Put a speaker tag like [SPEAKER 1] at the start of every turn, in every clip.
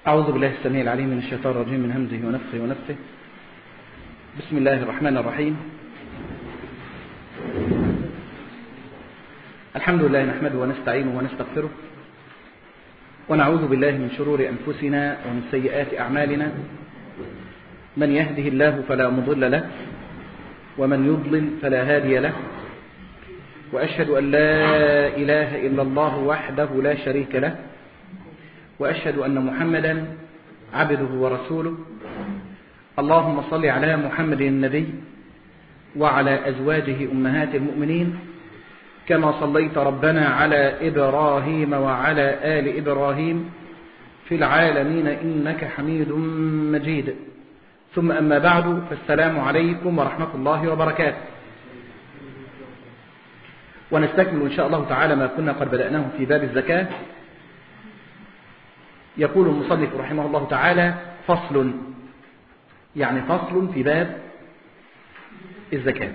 [SPEAKER 1] أعوذ بالله السميع العليم من الشيطان الرجيم من همزه ونفخه ونفثه. بسم الله الرحمن الرحيم. الحمد لله نحمده ونستعينه ونستغفره ونعوذ بالله من شرور أنفسنا ومن سيئات أعمالنا، من يهده الله فلا مضل له ومن يضلل فلا هادي له، وأشهد أن لا إله إلا الله وحده لا شريك له، وأشهد أن محمدا عبده ورسوله. اللهم صل على محمد النبي وعلى أزواجه أمهات المؤمنين كما صليت ربنا على إبراهيم وعلى آل إبراهيم في العالمين إنك حميد مجيد. ثم أما بعد، فالسلام عليكم ورحمة الله وبركاته. ونستكمل إن شاء الله تعالى ما كنا قد بدأناه في باب الزكاة. يقول المصنف رحمه الله تعالى: فصل، يعني فصل في باب الزكاة.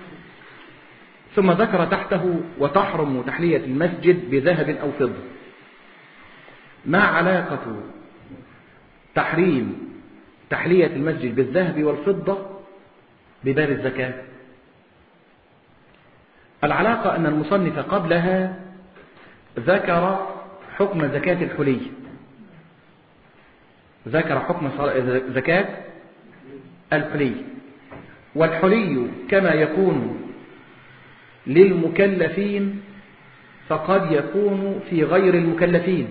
[SPEAKER 1] ثم ذكر تحته: وتحرم تحلية المسجد بذهب أو فضة. ما علاقة تحريم تحلية المسجد بالذهب والفضة بباب الزكاة؟ العلاقة أن المصنف قبلها ذكر حكم زكاة الحلي، ذكر حكم زكاة الحلي. والحلي كما يكون للمكلفين فقد يكون في غير المكلفين،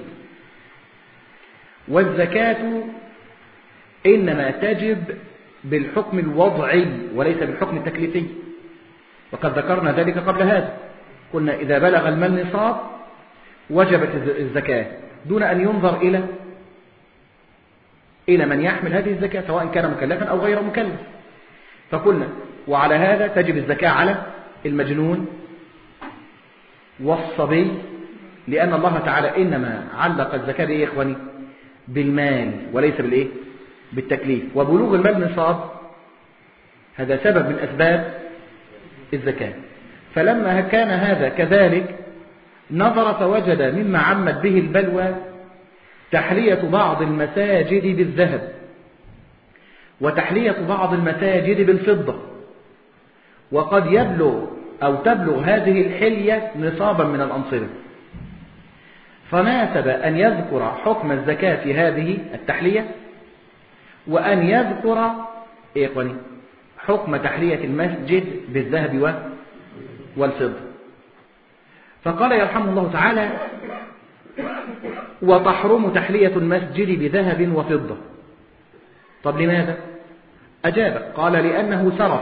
[SPEAKER 1] والزكاة إنما تجب بالحكم الوضعي وليس بالحكم التكليفي، وقد ذكرنا ذلك قبل هذا. قلنا إذا بلغ المال نصاب وجبت الزكاة دون أن ينظر إلى من يحمل هذه الزكاة سواء كان مكلفا أو غير مكلف. فقلنا وعلى هذا تجب الزكاة على المجنون والصبي، لأن الله تعالى إنما علق الزكاة بإيه يا إخواني؟ بالمال وليس بالتكليف. وبلوغ المال نصاب هذا سبب من أسباب الزكاة. فلما كان هذا كذلك نظر فوجد مما عمت به البلوى تحلية بعض المساجد بالذهب، وتحلية بعض المساجد بالفضة، وقد يبلغ أو تبلغ هذه الحلية نصابا من الأنصبة. فناسب أن يذكر حكم الزكاة في هذه التحلية، وأن يذكر حكم تحلية المسجد بالذهب والفضة. فقال يرحمه الله تعالى: وتحرم تحلية المسجد بذهب وفضة. طب لماذا؟ أجاب قال: لأنه سرف،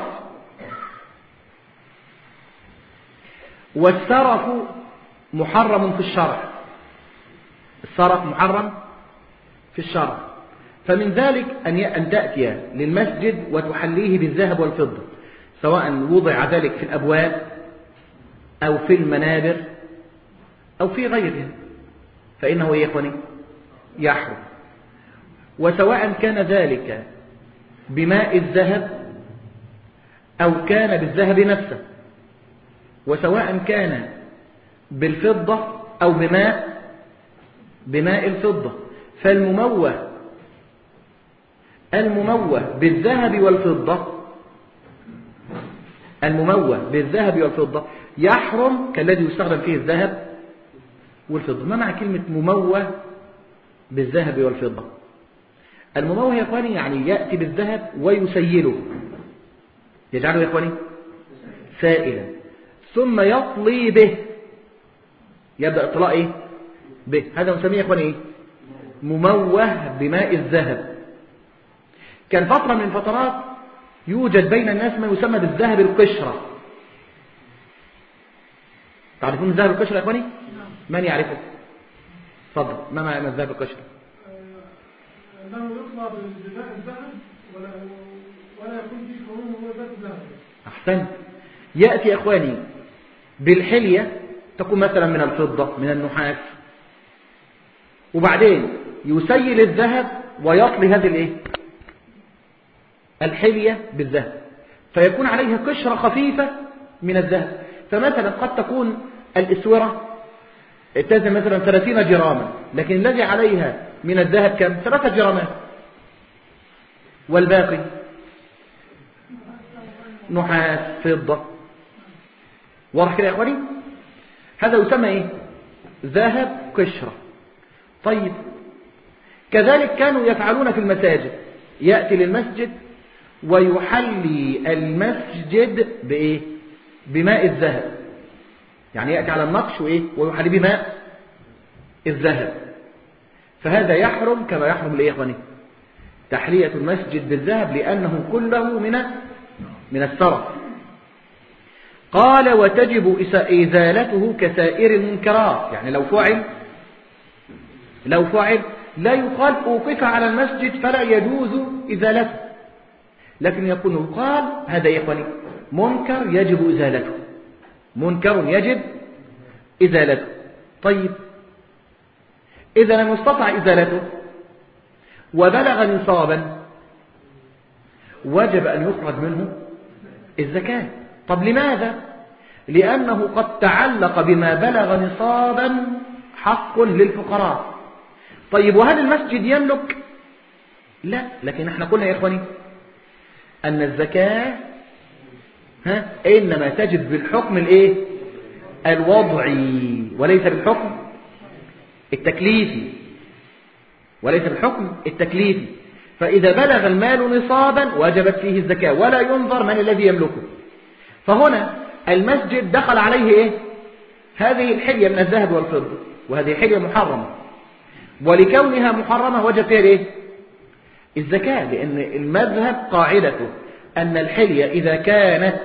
[SPEAKER 1] والسرف محرم في الشرع. السرف محرم في الشرع، فمن ذلك أن تأتي للمسجد وتحليه بالذهب والفضة، سواء وضع ذلك في الأبواب أو في المنابر أو في غيرها، فإنه يحرم. وسواء كان ذلك بماء الذهب أو كان بالذهب نفسه، وسواء كان بالفضة أو بماء الفضة. فالمموه بالذهب والفضة يحرم كالذي يستخدم فيه الذهب والفضة. ما معنى كلمة مموه بالذهب والفضة؟ المموه يا إخواني يعني يأتي بالذهب ويسيله، يجعله يا إخواني سائلا، ثم يطلي به، يبدأ اطلاء به. هذا نسميه يا إخواني مموه بماء الذهب. كان فترة من الفترات يوجد بين الناس ما يسمى بالذهب القشرة. تعرفون الذهب القشرة يا إخواني؟ من يعرفه؟ تفضل. ما معنى الذهب القشرة؟
[SPEAKER 2] أنه يطلع بماء الذهب ولا يكون فيه كرون وذات ذهب.
[SPEAKER 1] أحسن. يأتي يا إخواني بالحلية تكون مثلا من الفضة من النحاس، وبعدين يسيل الذهب ويطلي هذه الحلية بالذهب، فيكون عليها قشرة خفيفة من الذهب. فمثلا قد تكون الإسورة اتزن مثلا 30 جراما، لكن الذي عليها من الذهب كم؟ 3 جرامات، والباقي نحاس فضة. واضح كده يا اخواني؟ هذا يسمى ايه؟ ذهب قشرة. طيب كذلك كانوا يفعلون في المساجد، يأتي للمسجد ويحلي المسجد بإيه؟ بماء الذهب، يعني يأتي على النقش وإيه؟ ويحلي بماء الذهب. فهذا يحرم كما يحرم الإيه يا إخواني؟ تحلية المسجد بالذهب، لأنه كله من السرف. قال وتجب إزالته كسائر المنكرات، يعني لو فعل لا يقال أوقف على المسجد فلا يجوز إزالته، لكن يقال هذا يا إخواني منكر يجب إزالته، منكر يجب إزالته. طيب إذا لم يستطع إزالته وبلغ نصابا وجب أن يخرج منه الزكاة. طب لماذا؟ لأنه قد تعلق بما بلغ نصابا حق للفقراء. طيب وهل المسجد يملك؟ لا، لكن احنا قلنا يا إخواني أن الزكاة إنما تجب بالحكم الإيه؟ الوضعي، وليس بالحكم التكليفي، وليس بالحكم التكليفي. فإذا بلغ المال نصابا وجبت فيه الزكاة، ولا ينظر من الذي يملكه. فهنا المسجد دخل عليه إيه؟ هذه الحلية من الذهب والفضة، وهذه حلية محرمة، ولكونها محرمة وجب فيها إيه؟ الزكاة، لأن المذهب قاعدته أن الحلية إذا كانت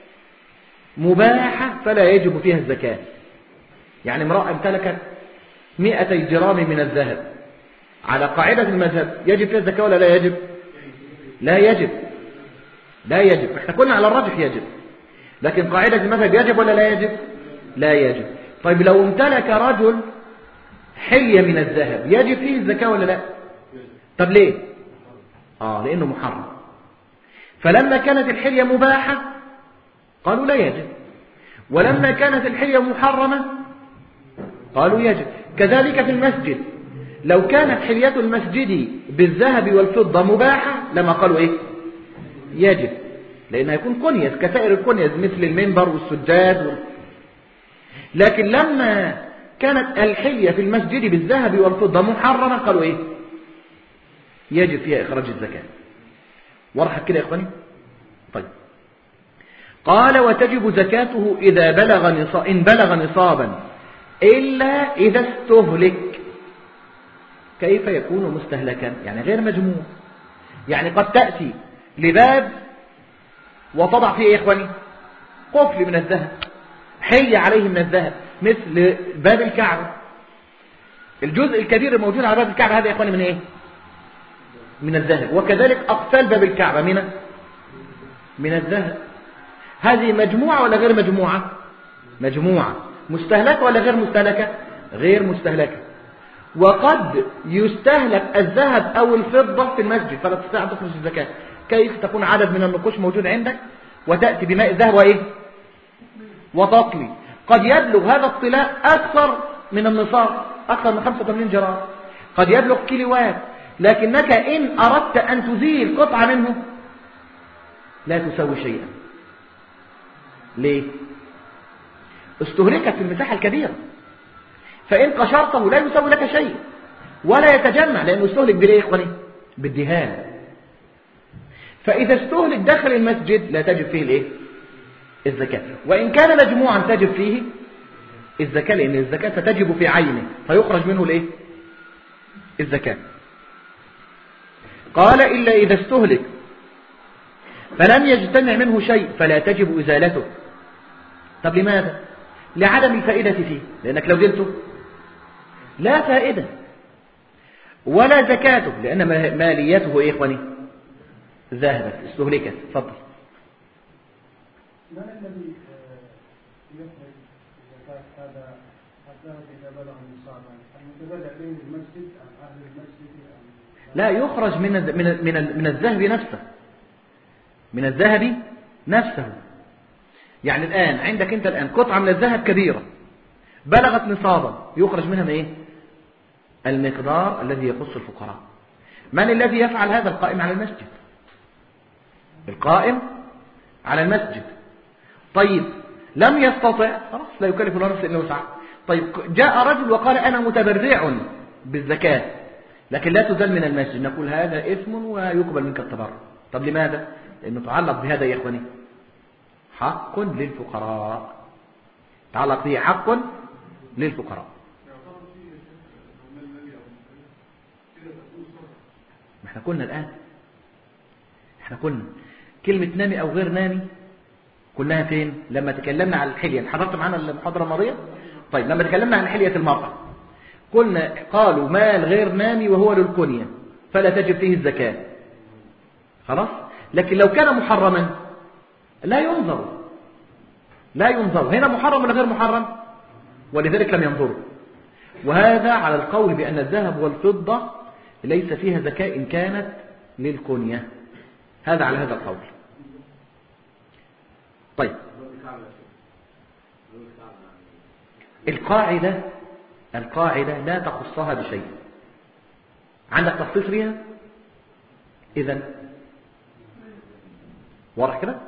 [SPEAKER 1] مباحة فلا يجب فيها الزكاة. يعني امرأة امتلكت 200 جرام من الذهب، على قاعدة المذهب يجب فيها الزكاة ولا لا يجب؟ لا يجب، لا يجب. احنا قلنا على الراجح يجب، لكن قاعدة المذهب يجب ولا لا يجب؟ لا يجب. طيب لو امتلك رجل حلية من الذهب يجب فيه الزكاة ولا لا؟ طب ليه؟ لأنه محرم. فلما كانت الحلية مباحة قالوا لا يجب، ولما كانت الحلية محرمة قالوا يجب. كذلك في المسجد، لو كانت حلية المسجد بالذهب والفضة مباحة لما قالوا إيه؟ يجب، لأنها يكون كنيس كسائر الكنيس مثل المنبر والسجاد لكن لما كانت الحلية في المسجد بالذهب والفضة محرمة قالوا إيه؟ يجب فيها إخراج الزكاة. ورحت كده يا إخواني؟ طيب قال وتجب زكاته إن بلغ نصابا إلا إذا استهلك. كيف يكون مستهلكا؟ يعني غير مجموع. يعني قد تأتي لباب وتضع فيه يا إخواني قفل من الذهب، حلي عليه من الذهب، مثل باب الكعبة. الجزء الكبير الموجود على باب الكعبة هذا يا إخواني من إيه؟ من الذهب. وكذلك أقفال باب الكعبة من الذهب. هذه مجموعة ولا غير مجموعة؟ مجموعة. مستهلكة ولا غير مستهلكة؟ غير مستهلكة. وقد يستهلك الذهب أو الفضة في المسجد فلا تستطيع أن تخرج الزكاة. كيف تكون عدد من النقوش موجود عندك وتأتي بماء الذهب وإيه؟ وتقلي. قد يبلغ هذا الطلاء أكثر من النصاب، أكثر من 85 جرام، قد يبلغ كيلوات، لكنك إن أردت أن تزيل قطعة منه لا تسوي شيئا. ليه؟ استهلكت في المساحة الكبيرة، فإن قشرته لا يسوي لك شيء ولا يتجمع، لأنه استهلك بالإيه يا إخواني؟ بالدهان. فإذا استهلك داخل المسجد لا تجب فيه الإيه؟ الزكاة. وإن كان مجموعا تجب فيه الزكاة، لأن الزكاة ستجب في عينه فيخرج منه الإيه؟ الزكاة. قال إلا إذا استهلك فلم يجتمع منه شيء فلا تجب إزالته. طب لماذا؟ لعدم الفائدة فيه، لأنك لو زلته لا فائدة ولا زكاته، لأن ماليته إيه إخواني؟ ذهبت استهلكت. تفضل.
[SPEAKER 2] ما الذي يخرج زكاة هذا الذهب إذا بلغ نصابا؟ المتبادع بين المسجد أم أهل المسجد
[SPEAKER 1] لا، يخرج من الذهب نفسه، من الذهب نفسه. يعني الآن عندك أنت الآن قطعة من الذهب كبيرة بلغت نصابا يخرج منها ايه؟ المقدار الذي يخص الفقراء. من الذي يفعل هذا؟ القائم على المسجد. القائم على المسجد. طيب لم يستطع، خلاص لا يكلف الله نفسا الا وسعها. طيب جاء رجل وقال انا متبرع بالزكاة لكن لا تزال من المسجد، نقول هذا إثم ويقبل منك التبرع. طب لماذا؟ لأنه تعلق بهذا يا إخواني حق للفقراء، تعلق به حق للفقراء. ما احنا قلنا الآن، احنا قلنا كلمة نامي أو غير نامي قلناها فين؟ لما تكلمنا عن الحلية. حضرت معنا المحاضرة الماضية؟ طيب لما تكلمنا عن حلية المرأة قلنا قالوا مال غير نامي وهو للكنية فلا تجب فيه الزكاة، خلاص. لكن لو كان محرما لا ينظر هنا محرم ولا غير محرم، ولذلك لم ينظروا. وهذا على القول بأن الذهب والفضة ليس فيها زكاة إن كانت للكنية، هذا على هذا القول. طيب القاعدة لا تخصها بشيء. عندك تخصيص فيها؟ إذن واضح كده.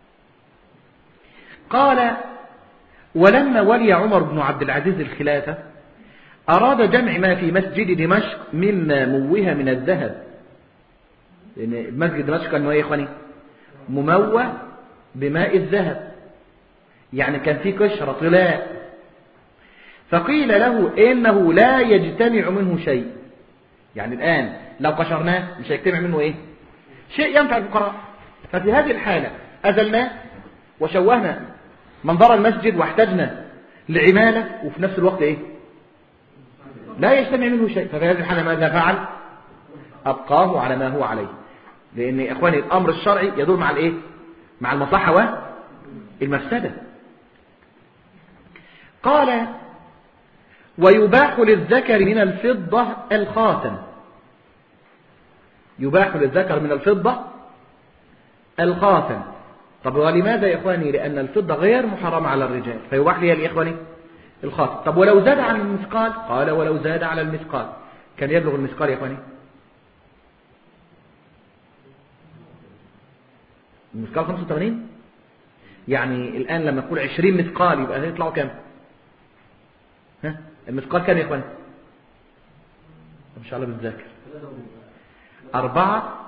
[SPEAKER 1] قال ولما ولي عمر بن عبد العزيز الخلافة أراد جمع ما في مسجد دمشق مما موه من الذهب، لأن مسجد دمشق كان يا إخواني مموه بماء الذهب، يعني كان فيه قشرة طلاء. فقيل له إنه لا يجتمع منه شيء، يعني الآن لو قشرناه مش هيجتمع منه إيه؟ شيء ينفع الفقراء. ففي هذه الحالة أزلناه وشوهنا منظر المسجد واحتجنا لعمالة وفي نفس الوقت إيه؟ لا يجتمع منه شيء. ففي هذه الحالة ماذا فعل؟ أبقاه على ما هو عليه، لأن إخواني الأمر الشرعي يدور مع الإيه؟ مع المصلحة والمفسدة. قال ويباح للذكر من الفضة الخاتم، يباح للذكر من الفضة الخاتم. طب ولماذا يا إخواني؟ لأن الفضة غير محرمة على الرجال فيباح لي يا إخواني الخاتم. طب ولو زاد عن المثقال؟ قال ولو زاد على المثقال. كان يبلغ المثقال يا إخواني؟ المثقال 85. يعني الآن لما نقول 20 مثقال يبقى هيطلعوا كام؟ ها؟ المثقال كام يا إخواني؟ إن شاء الله بنذاكر 4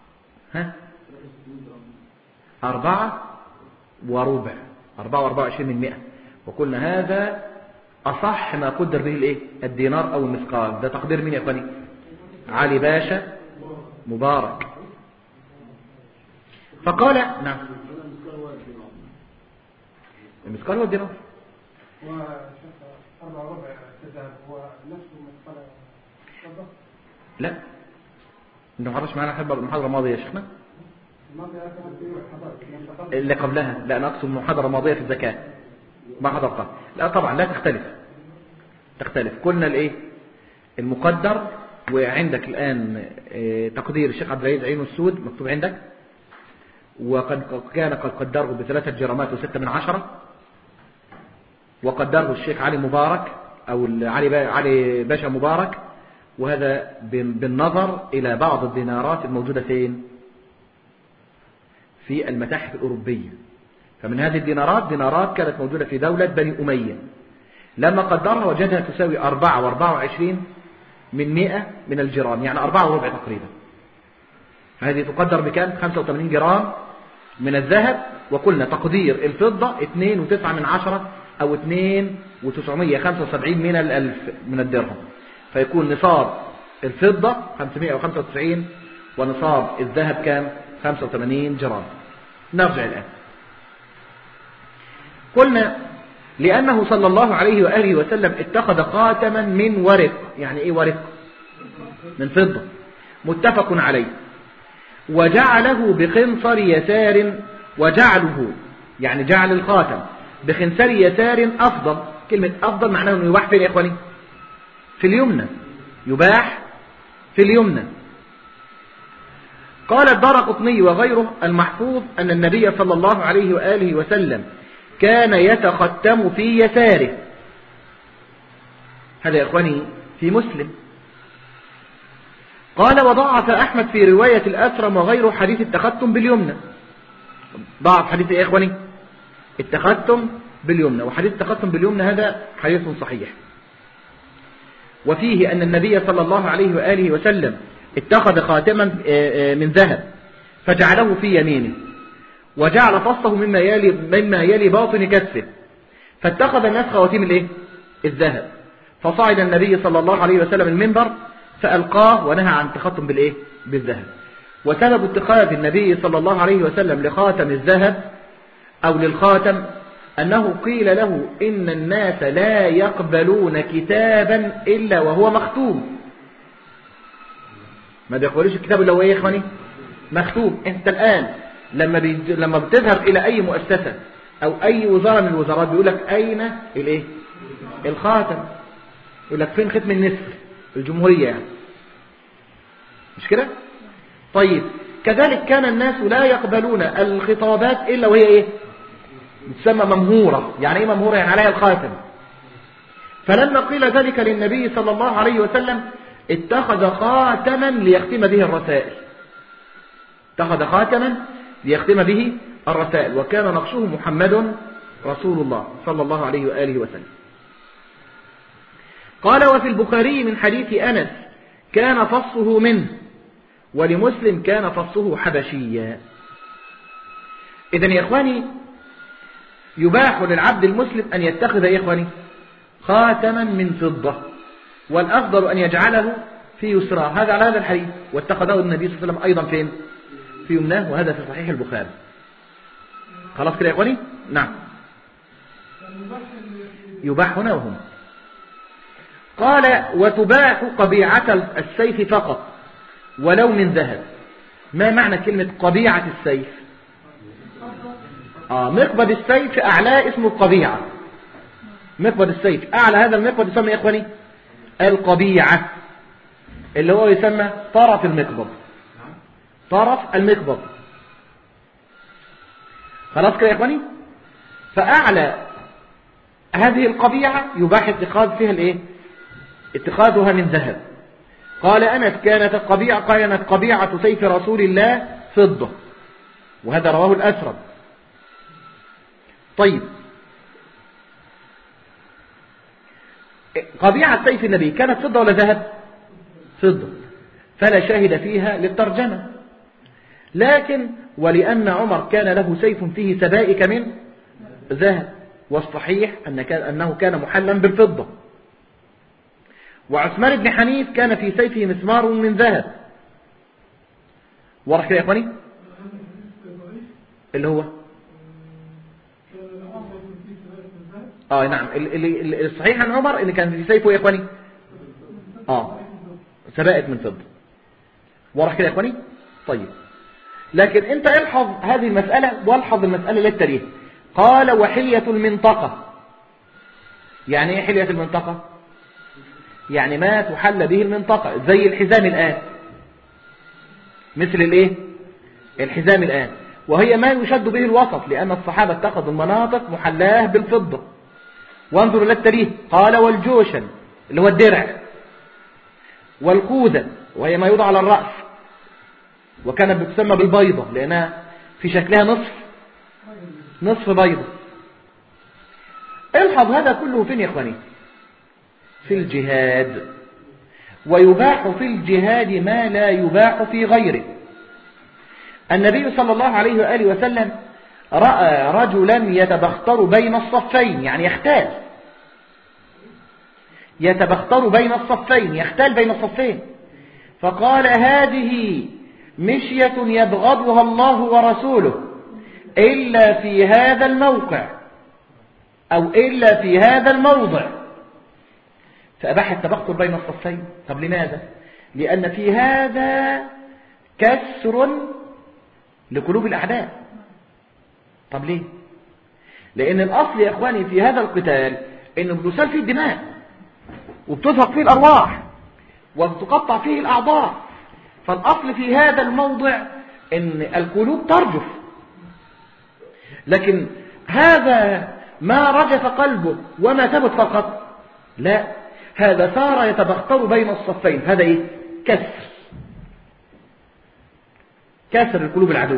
[SPEAKER 1] وربع 4 و24 من 100. وقلنا هذا أصح ما قدر به الإيه؟ الدينار أو المثقال. ده تقدير مين يا إخواني؟ علي باشا مبارك. فقال نعم المثقال هو الدينار.
[SPEAKER 2] و4 وربع الذهب هو نفسه مثقال فضة؟
[SPEAKER 1] لا انت ما حضرتش معانا المحاضرة الماضية يا شيخنا اللي قبلها. لا انا اقصد المحاضرة الماضية في الزكاة ما حضرتها. لا طبعا لا تختلف. قلنا الايه المقدر. وعندك الان تقدير الشيخ عبد العزيز عين السود مكتوب عندك، وقد كان قد قدره ب3 جرامات و6 من 10، وقدره الشيخ علي مبارك او علي باشا مبارك، وهذا بالنظر الى بعض الدينارات الموجودة فين؟ في المتاحف الأوروبية. فمن هذه الدينارات دينارات كانت موجودة في دولة بني أمية، لما قدرها وجدها تساوي 4 و24 من 100 من الجرام، يعني 4 وربع تقريبا. فهذه تقدر بكام؟ 85 جرام من الذهب. وقلنا تقدير الفضة 2.9 من 10 أو 2.975 من الألف من الدرهم، فيكون نصاب الفضة 595 ونصاب الذهب كام؟ 85 جرام. نرجع الآن. قلنا لأنه صلى الله عليه وآله وسلم اتخذ خاتما من ورق. يعني إيه ورق؟ من فضة، متفق عليه. وجعله بخنصر يسار، وجعله يعني جعل الخاتم بخنصر يسار أفضل. كلمة أفضل معناه أنه يباح فين يا إخواني؟ في اليمنى، يباح في اليمنى. قال الدارقطني وغيره المحفوظ أن النبي صلى الله عليه وآله وسلم كان يتختم في يساره. هذا يا إخواني في مسلم. قال وضعف أحمد في رواية الأسرم وغيره حديث التختم باليمنى. ضعف حديث يا إخواني التختم باليمنى، وحديث التختم باليمنى هذا حديث صحيح. وفيه أن النبي صلى الله عليه وآله وسلم اتخذ خاتما من ذهب فجعله في يمينه، وجعل فصه مما يلي باطن كتفه، فاتخذ الناس خواتيم الايه؟ الذهب. فصعد النبي صلى الله عليه وسلم المنبر فألقاه ونهى عن التختم بالايه؟ بالذهب. وسبب اتخاذ النبي صلى الله عليه وسلم لخاتم الذهب أو للخاتم أنه قيل له إن الناس لا يقبلون كتابا إلا وهو مختوم. ما بيقبلوش الكتاب إلا هو إيه يا إخواني؟ مختوم. أنت الآن لما بتذهب إلى أي مؤسسة أو أي وزارة من الوزارات بيقول لك أين الإيه؟ الخاتم. يقول لك فين ختم النسر الجمهورية يعني، مش كده؟ طيب كذلك كان الناس لا يقبلون الخطابات إلا وهي إيه؟ تسمى ممهورة. يعني إيه ممهورة؟ يعني عليها الخاتم. فلما قيل ذلك للنبي صلى الله عليه وسلم اتخذ خاتما ليختم به الرسائل. اتخذ خاتما ليختم به الرسائل، وكان نقشه محمد رسول الله صلى الله عليه وآله وسلم. قال وفي البخاري من حديث أنس كان فصه منه، ولمسلم كان فصه حبشيا. إذن يا إخواني يباح للعبد المسلم أن يتخذ يا إخواني خاتما من فضة، والأفضل أن يجعله في يسراه. هذا على هذا الحديث، واتخذه النبي صلى الله عليه وسلم أيضا فين؟ في يمناه، وهذا في صحيح البخاري. خلاص كده يا إخواني؟ نعم يباح هنا وهنا. قال وتباح قبيعة السيف فقط ولو من ذهب. ما معنى كلمة قبيعة السيف؟ مقبض السيف أعلاه اسمه القبيعة. مقبض السيف أعلى هذا المقبض يسمى يا إخواني القبيعة، اللي هو يسمى طرف المقبض. طرف المقبض. خلاص كده يا إخواني؟ فأعلى هذه القبيعة يباح اتخاذ فيها الايه؟ اتخاذها من ذهب. قال أنس كانت قبيعة سيف رسول الله فضة، وهذا رواه الأسرم. طيب قبيعة سيف النبي كانت فضة ولا ذهب؟ فضة، فلا شاهد فيها للترجمة. لكن ولأن عمر كان له سيف فيه سبائك من ذهب، والصحيح أنه كان محلا بالفضة. وعثمان بن حنيف كان في سيفه مسمار من ذهب. واضح كده يا إخواني؟ اللي هو نعم الصحيح عن عمر اللي كان في سيفه يا إخواني سبائك من فضة. واضح كده يا إخواني؟ طيب لكن انت الحظ هذه المسألة، والحظ المسألة للتاريخ. قال وحلية المنطقة. يعني ايه حلية المنطقة؟ يعني ما تحل به المنطقة، زي الحزام الآن، مثل الايه؟ الحزام الآن، وهي ما يشد به الوسط، لأن الصحابة اتخذوا المناطق محلاه بالفضة. وانظروا للتاريخ. قال والجوشن اللي هو الدرع، والخوذة وهي ما يوضع على الرأس، وكانت بتسمى بالبيضة لأنها في شكلها نصف بيضة. الحظ هذا كله فين يا إخواني؟ في الجهاد. ويباح في الجهاد ما لا يباح في غيره. النبي صلى الله عليه وآله وسلم رأى رجلا يتبختر بين الصفين، يعني يتبختر بين الصفين، يختال بين الصفين، فقال هذه مشية يبغضها الله ورسوله إلا في هذا الموقع أو إلا في هذا الموضع. فأباح التبختر بين الصفين. طب لماذا؟ لأن في هذا كسر لقلوب الأعداء. طب ليه؟ لأن الأصل يا إخواني في هذا القتال إنه بتسال فيه الدماء، وبتزهق فيه الأرواح، وبتقطع فيه الأعضاء. فالأصل في هذا الموضع إن القلوب ترجف. لكن هذا ما رجف قلبه وما ثبت فقط، لا، هذا صار يتبختر بين الصفين، هذا إيه؟ كسر القلوب العدو.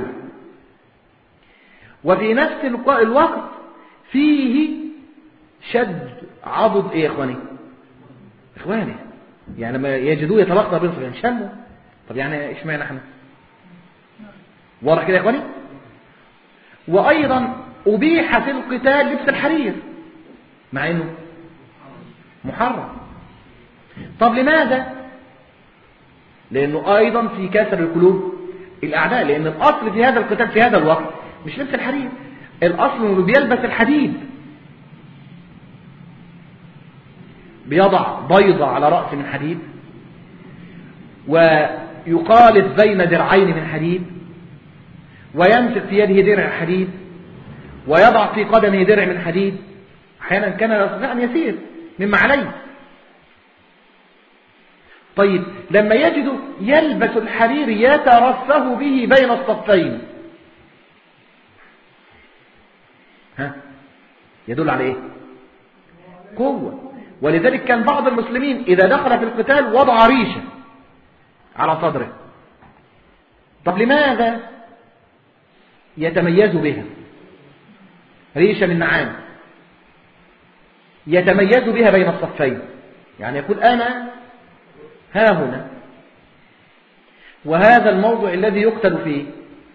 [SPEAKER 1] وفي نفس الوقت فيه شد عضد إيه يا إخواني؟ يعني لما يجدوه يتبختر بين الصفين شموا. طب يعني إيش معنى احنا؟ واضح كده يا إخواني؟ وأيضا أبيح في القتال لبس الحرير مع أنه محرم. طب لماذا؟ لأنه أيضا في كسر القلوب الأعداء، لأن الأصل في هذا القتال في هذا الوقت مش لبس الحرير، الأصل أنه بيلبس الحديد، بيضع بيضة على رأس من حديد، ويقالب بين درعين من حديد، ويمسك في يده درع حديد، ويضع في قدمه درع من حديد، أحيانا كان يستطيع أن يسير مما عليه. طيب لما يجد يلبس الحرير يترفه به بين الصفين، يدل على ايه؟ قوة. ولذلك كان بعض المسلمين إذا دخل في القتال وضع ريشة على صدره. طب لماذا؟ يتميز بها، ريشة من نعام يتميز بها بين الصفين، يعني يقول أنا ها هنا، وهذا الموضع الذي يقتل فيه،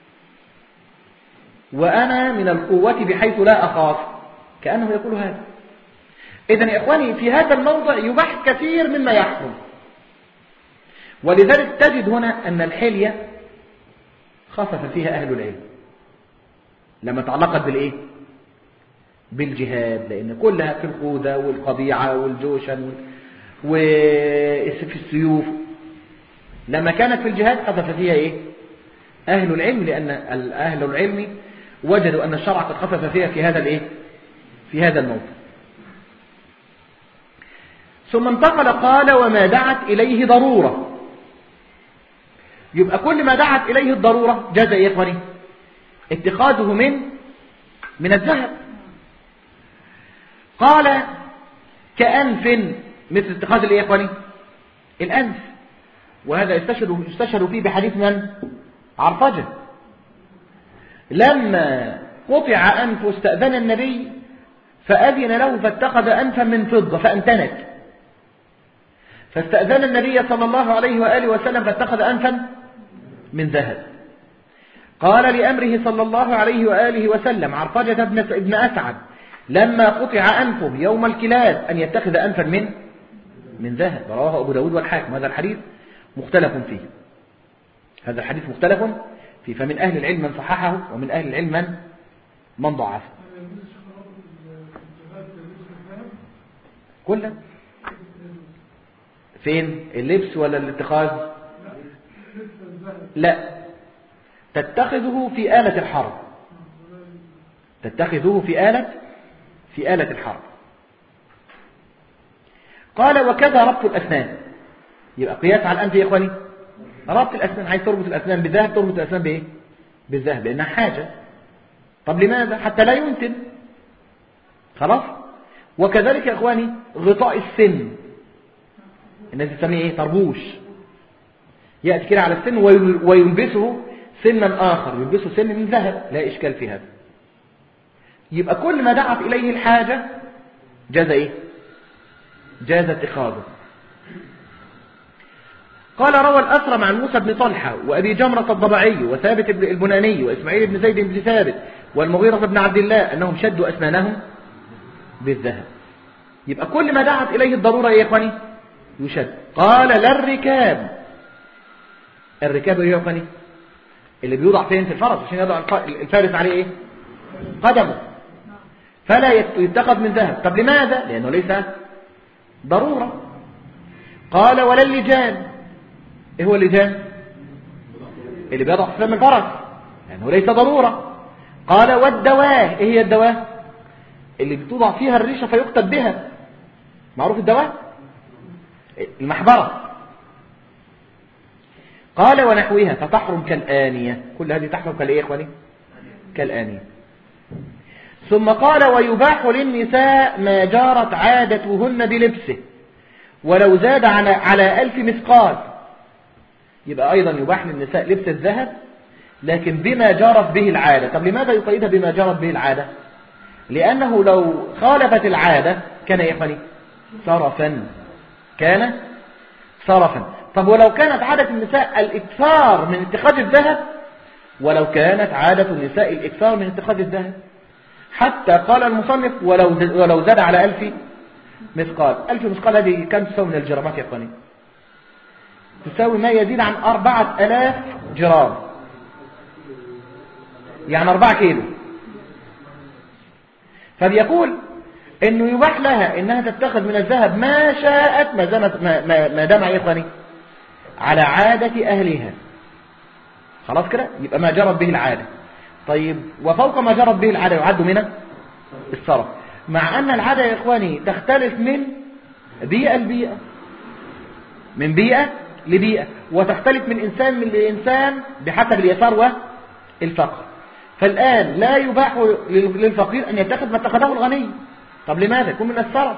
[SPEAKER 1] وأنا من القوة بحيث لا أخاف، كأنه يقول هذا. إذن يا إخواني في هذا الموضع يباح كثير مما يحرم. ولذلك تجد هنا أن الحلية خفف فيها أهل العلم لما تعلقت بالإيه؟ بالجهاد، لأن كلها في الخوذة والقبيعة والجوشن وفي السيوف، لما كانت في الجهاد خفف فيها إيه؟ أهل العلم، لأن أهل العلم وجدوا أن الشرع قد خفف فيها في هذا الإيه؟ في هذا الموضوع. ثم انتقل قال وما دعت إليه ضرورة. يبقى كل ما دعت إليه الضرورة جاز يا إخواني اتخاذه من الذهب. قال كأنف، مثل اتخاذ الإيه يا إخواني؟ الأنف. وهذا استشهدوا فيه بحديث من؟ عرفجة، لما قطع أنف واستأذن النبي فأذن له فاتخذ أنفا من فضة فأنتنت، فاستأذن النبي صلى الله عليه وآله وسلم فاتخذ أنفا من ذهب. قال لأمره صلى الله عليه وآله وسلم عرفجة ابن أسعد لما قطع أنفه يوم الكلاد أن يتخذ أنفا من ذهب. رواه أبو داود والحاكم. هذا الحديث مختلف فيه، هذا الحديث مختلف فيه، فمن أهل العلم من صححه ومن أهل العلم من ضعفه. كله فين؟ اللبس ولا الاتخاذ؟ لا، تتخذه في آلة الحرب، تتخذه في آلة الحرب. قال وكذا ربط الأسنان. يبقى قياس على الأنف يا إخواني، ربط الأسنان، عايز تربط الأسنان بالذهب تربط الأسنان بإيه؟ بالذهب، لأنها حاجة. طب لماذا؟ حتى لا ينتن. خلاص. وكذلك يا إخواني غطاء السن، الناس تسميه إيه؟ طربوش، يأتي كده على السن ويلبسه سنا آخر، يلبسه سن من ذهب، لا إشكال في هذا. يبقى كل ما دعت إليه الحاجة جاز إيه؟ جاز اتخاذه. قال روى الأسرم عن موسى بن طلحة وأبي جمرة الضبعي وثابت البناني وإسماعيل بن زيد بن ثابت والمغيرة بن عبد الله أنهم شدوا أسنانهم بالذهب. يبقى كل ما دعت إليه الضرورة يا إخواني يشد. قال لا الركاب. الركاب يا إخواني اللي بيوضع فين؟ في الفرس، عشان يضع الفارس عليه إيه؟ قدمه، فلا يتخذ من ذهب. طب لماذا؟ لأنه ليس ضرورة. قال ولا اللجان. إيه هو اللجان؟ اللي بيضع في فم الفرس، لأنه ليس ضرورة. قال والدواه. إيه هي الدواه؟ اللي بتوضع فيها الريشة فيقتل بها، معروف الدواه؟ المحبرة. قال ونحوها فتحرم كالآنية. كل هذه تحرم كالإيه يا إخواني؟ كالآنية. ثم قال ويباح للنساء ما جارت عادتهن بلبسه ولو زاد على 1000 مثقال، يبقى أيضا يباح للنساء لبس الذهب لكن بما جرت به العادة. طب لماذا يقيدها بما جرت به العادة؟ لأنه لو خالفت العادة كان يقني صرفا، كان صرفا. طب ولو كانت عادة النساء الإكثار من اتخاذ الذهب، ولو كانت عادة النساء الإكثار من اتخاذ الذهب، حتى قال المصنف ولو زاد على 1000 مثقال. 1000 مثقال هذه كم تساوي من الجرامات يا اخواني؟ تساوي ما يزيد عن 4000 جرام، يعني 4 كيلو. فبيقول انه يباح لها انها تتخذ من الذهب ما شاءت ما دام يا اخواني على عادة اهلها. خلاص كده يبقى ما جرت به العادة. طيب وفوق ما جرت به العادة يعد من الصرف، مع ان العادة يا اخواني تختلف من بيئة لبيئة، من بيئة لبيئة، وتختلف من إنسان لإنسان بحسب اليسار والفقر. فالآن لا يباح للفقير أن يتخذ ما اتخذه الغني. طب لماذا؟ يكون من الصرف،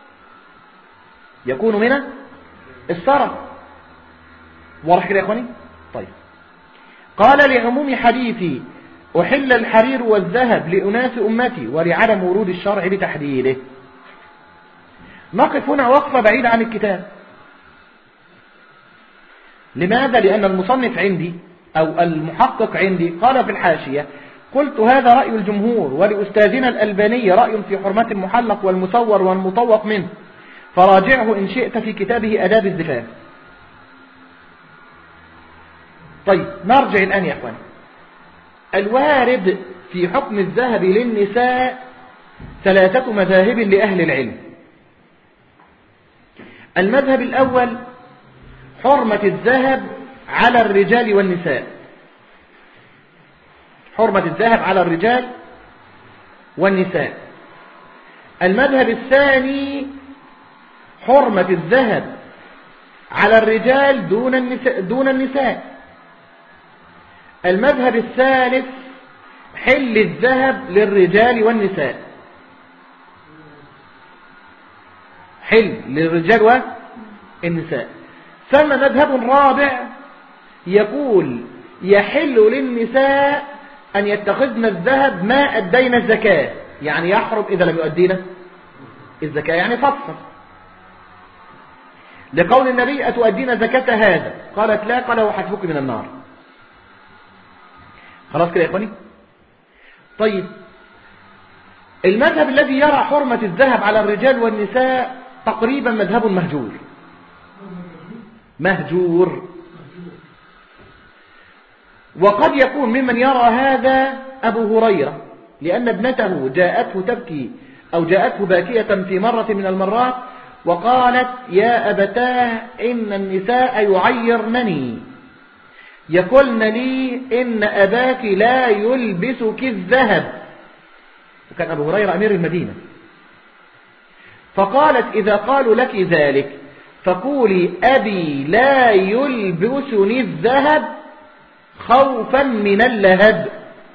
[SPEAKER 1] يكون من الصرف. واضح كده يا إخواني؟ طيب قال لعموم حديثي أحل الحرير والذهب لأناس أمتي ولعدم ورود الشرع بتحديده. نقف هنا وقفة بعيدة عن الكتاب. لماذا؟ لأن المصنف عندي أو المحقق عندي قال في الحاشية: قلت هذا رأي الجمهور، ولأستاذنا الألباني رأي في حرمة المحلق والمصور والمطوق منه، فراجعه إن شئت في كتابه آداب الزفاف. طيب نرجع الآن يا أخوان. الوارد في حكم الذهب للنساء 3 مذاهب لأهل العلم. المذهب الأول حرمة الذهب على الرجال والنساء، حرمة الذهب على الرجال والنساء. المذهب الثاني حرمة الذهب على الرجال دون النساء. المذهب الثالث حل الذهب للرجال والنساء، حل للرجال والنساء. ثم مذهب رابع يقول يحل للنساء أن يتخذن الذهب ما أدينا الزكاة، يعني يحرم إذا لم يؤدينا الزكاة، يعني فصل. لقول النبي: أتؤدين زكاة هذا؟ قالت لا. قال: وحسبك من النار. خلاص كده يا إخواني؟ طيب المذهب الذي يرى حرمة الذهب على الرجال والنساء تقريبا مذهب مهجور. وقد يكون ممن يرى هذا أبو هريرة، لأن ابنته جاءته تبكي أو جاءته باكية في مرة من المرات وقالت: يا أبتاه إن النساء يعيرنني، يقولن لي إن أباك لا يلبسك الذهب. وكان أبو هريرة أمير المدينة. فقالت: إذا قالوا لك ذلك فقولي: أبي لا يلبسني الذهب خوفا من اللهب.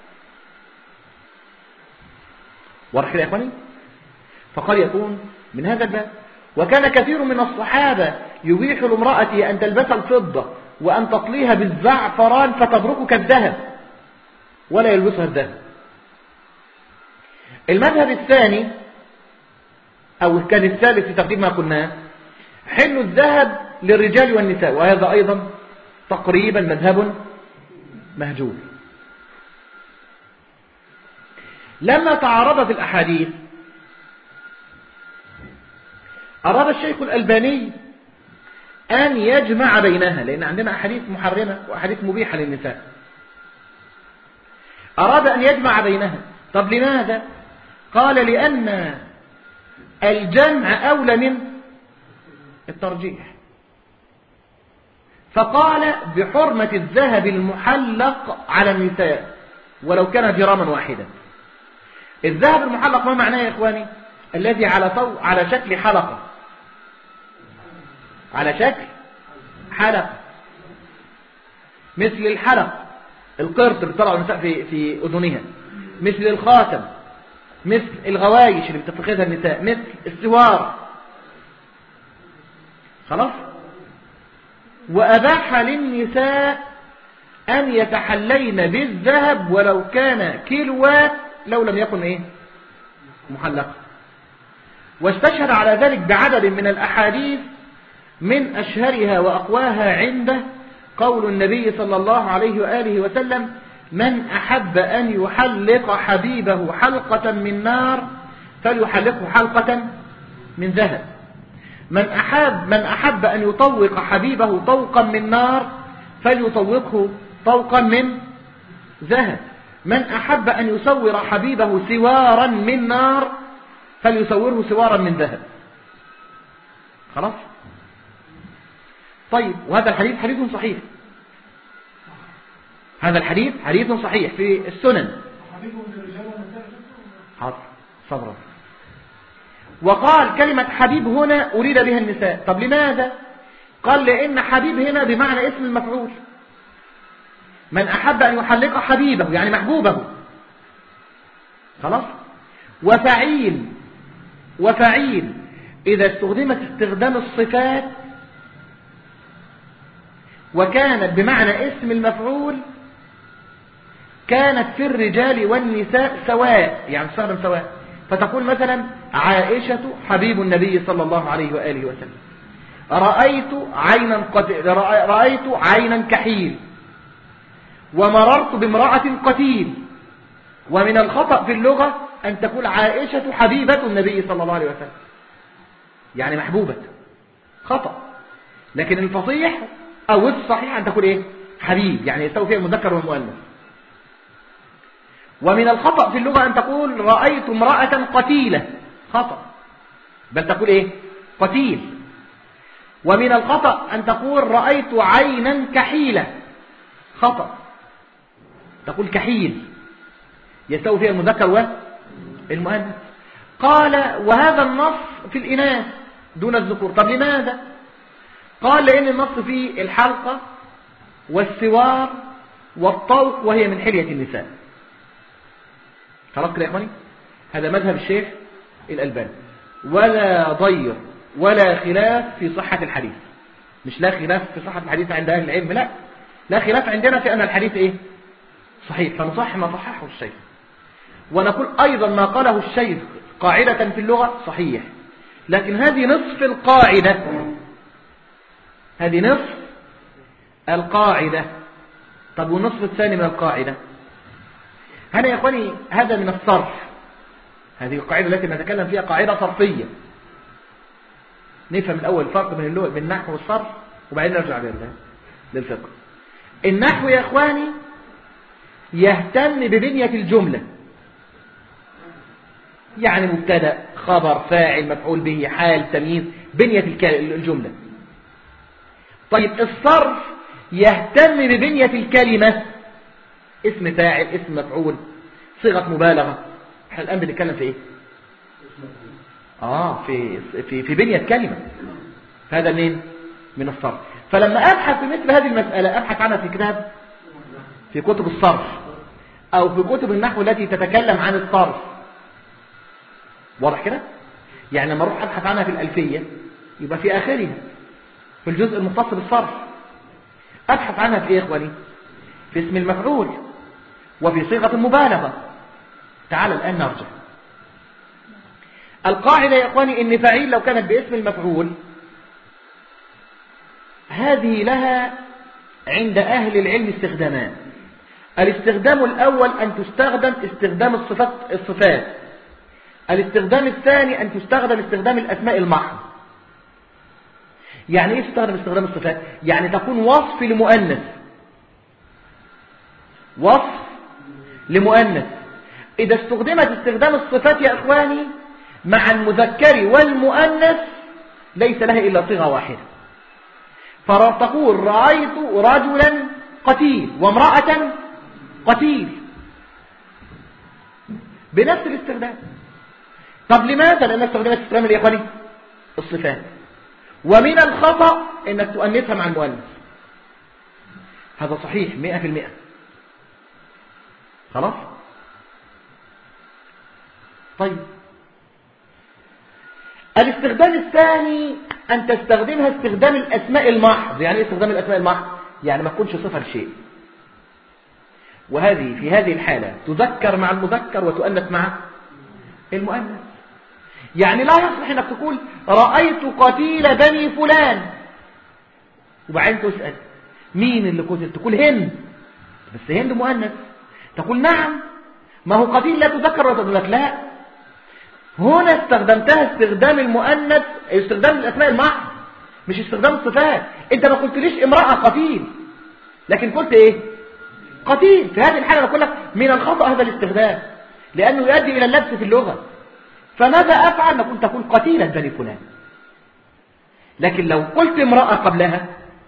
[SPEAKER 1] واضح يا إخواني؟ فقال يكون من هذا الباب. وكان كثير من الصحابة يبيح لامرأته أن تلبس الفضة وأن تطليها بالزعفران فتبرك كالذهب ولا يلبسها الذهب. المذهب الثاني أو كان الثالث في تقديم ما قلناه حل الذهب للرجال والنساء، وهذا أيضا تقريبا مذهب مهجور. لما تعارضت الأحاديث أراد الشيخ الألباني أن يجمع بينها، لأن عندنا أحاديث محرمة وأحاديث مبيحة للنساء. أراد أن يجمع بينها. طب لماذا؟ قال: لأن الجمع أولى من الترجيح. فقال بحرمة الذهب المحلق على النساء ولو كان جراما واحدا. الذهب المحلق ما معناه يا إخواني؟ الذي على شكل حلقة، على شكل حلقة، مثل الحلق القرط اللي طلع النساء في أذنها، مثل الخاتم، مثل الغوايش اللي بتتخذها النساء، مثل السوار. خلاص. وأباح للنساء أن يتحلين بالذهب ولو كان كيلوات لو لم يكن إيه محلقا. واستشهد على ذلك بعدد من الأحاديث من أشهرها وأقواها عنده قول النبي صلى الله عليه وآله وسلم: من أحب أن يحلق حبيبه حلقة من نار فليحلقه حلقة من ذهب. من أحب أن يطوق حبيبه طوقا من نار فليطوقه طوقا من ذهب. من أحب أن يسور حبيبه سوارا من نار فليسوره سوارا من ذهب. خلاص. طيب، وهذا الحديث حديث صحيح. هذا الحديث حديث صحيح في السنن. حاضر صبرا. وقال كلمة حبيب هنا أريد بها النساء. طب لماذا؟ قال لأن حبيب هنا بمعنى اسم المفعول. من أحب أن يحلق حبيبه يعني محبوبه. خلاص. وفعيل إذا استخدمت استخدام الصفات وكانت بمعنى اسم المفعول كانت في الرجال والنساء سواء، يعني تستخدم سواء. فتقول مثلا: عائشة حبيب النبي صلى الله عليه وآله وسلم. رأيت عينا كحيل. ومررت بامرأة قتيل. ومن الخطأ في اللغة أن تقول عائشة حبيبة النبي صلى الله عليه وسلم، يعني محبوبة. خطأ. لكن الفصيح أو الصحيح أن تقول إيه؟ حبيب، يعني يستوي فيها المذكر والمؤنث. ومن الخطأ في اللغة أن تقول رأيت امرأة قتيلة. خطأ. بل تقول إيه؟ قتيل. ومن الخطأ أن تقول رأيت عينا كحيلة. خطأ. تقول كحيل، يستوي فيها المذكر والمؤنث. قال: وهذا النص في الإناث دون الذكور. طب لماذا؟ قال: لأن النص فيه الحلقة والسوار والطوق وهي من حلية النساء. خلاص كده يا إخواني؟ هذا مذهب الشيخ الألباني، ولا ضير ولا خلاف في صحة الحديث. مش لا خلاف في صحة الحديث عند أهل العلم، لا خلاف عندنا في أن الحديث إيه؟ صحيح. فنصح ما صححه الشيخ. ونقول أيضا ما قاله الشيخ قاعدة في اللغة صحيح، لكن هذه نصف القاعدة. هذه نصف القاعدة. طب والنصف الثاني من القاعدة؟ هنا يا إخواني هذا من الصرف. هذه القاعدة التي نتكلم فيها قاعدة صرفية. نفهم الأول الفرق بين اللغة بين النحو والصرف وبعدين نرجع للفقه. النحو يا إخواني يهتم ببنية الجملة، يعني مبتدأ خبر فاعل مفعول به حال تمييز، بنية الجملة. طيب الصرف يهتم ببنية الكلمة، اسم فاعل اسم مفعول صيغة مبالغة. احنا الآن بنتكلم في ايه؟ في بنية كلمة. هذا من الصرف. فلما أبحث في مثل هذه المسألة أبحث عنها في كتب الصرف أو في كتب النحو التي تتكلم عن الصرف. واضح كده؟ يعني لما أروح أبحث عنها في الألفية يبقى في آخرها في الجزء المختص بالصرف. أبحث عنها في إيه يا إخواني؟ في اسم المفعول وفي صيغة المبالغة. تعال الآن نرجع. القاعدة يا إخواني إن فعيل لو كانت باسم المفعول هذه لها عند أهل العلم استخدامان. الاستخدام الأول أن تستخدم استخدام الصفات. الاستخدام الثاني أن تستخدم استخدام الأسماء المحض. يعني إيه تستخدم استخدام الصفات؟ يعني تكون وصف لمؤنث. وصف لمؤنث. إذا استخدمت استخدام الصفات يا إخواني مع المذكر والمؤنث ليس لها إلا صيغة واحدة. فتقول رأيت رجلا قتيل وامرأة قتيل بنفس الاستخدام. طب لماذا؟ لأنها استخدمت استخدام يا إخواني الصفات. ومن الخطأ أنك تؤنثها مع المؤنث. هذا صحيح 100%. خلاص؟ طيب الاستخدام الثاني أن تستخدمها استخدام الأسماء المحض. يعني إيه استخدام الأسماء المحض؟ يعني ما تكونش صفة لشيء. وهذه في هذه الحالة تذكر مع المذكر وتؤنث مع المؤنث. يعني لا يصلح أنك تقول رأيت قتيل بني فلان وبعدين تسأل مين اللي قتل، تقول هند، بس هند مؤنث. تقول نعم ما هو قتيل لا تذكر، وتقول لك لا، هنا استخدمتها استخدام المؤنث، استخدام الأسماء المحض مش استخدام الصفات. انت ما قلتليش امرأة قتيل، لكن قلت ايه؟ قتيل. في هذه الحالة بقول لك من الخطأ هذا الاستخدام، لأنه يؤدي إلى اللبس في اللغة. فماذا أفعل؟ نقول تقول قتيلة بني فلان. لكن لو قلت امرأة قبلها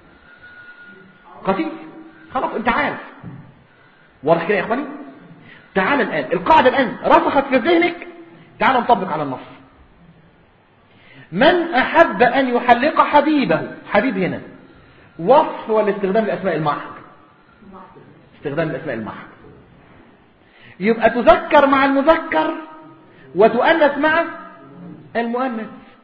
[SPEAKER 1] قتيل، خلاص انت عارف. واضح كده يا اخواني؟ تعال الآن القاعدة الآن رسخت في ذهنك، تعال نطبق على النص. من أحب أن يحلق حبيبه، حبيب هنا وصف ولا استخدام الأسماء المحض؟ استخدام الأسماء المحض. يبقى تذكر مع المذكر وتؤنث مع المؤنث.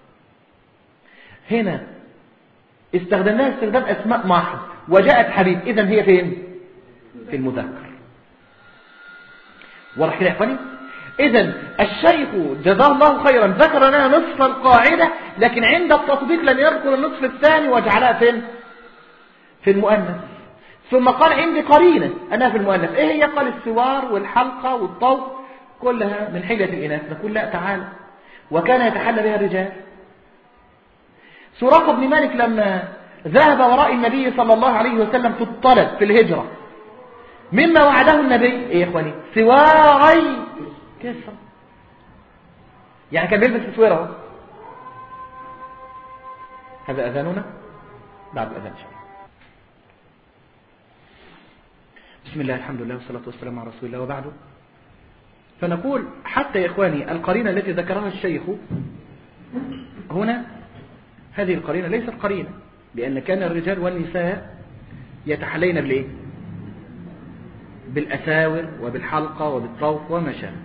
[SPEAKER 1] هنا استخدمناها استخدام أسماء محض وجاءت حبيب، إذن هي فين؟ في المذكر. واضح كده يا اخواني؟ إذن الشيخ جزاه الله خيرا ذكر لنا نصف القاعدة، لكن عند التطبيق لم يذكر النصف الثاني وجعلها فين؟ في المؤنث. ثم قال عندي قرينة أنا في المؤنث. إيه هي؟ قال السوار والحلقة والطوق كلها من حلية الإناث. نقول لا تعالى، وكان يتحلى بها الرجال. سراقة بن مالك لما ذهب وراء النبي صلى الله عليه وسلم في الطلب في الهجرة، مما وعده النبي إيه يا إخواني؟ سواري كسر. يعني كان بيلبس سويره. هذا أذاننا بعد أذان شاء. بسم الله الحمد لله والصلاة والسلام على رسول الله وبعده. فنقول حتى يا إخواني القرينة التي ذكرها الشيخ هنا، هذه القرينة ليست قرينة، لأن كان الرجال والنساء يتحلين بالإيه؟ بالأساور وبالحلقة وبالطوق وما شابه.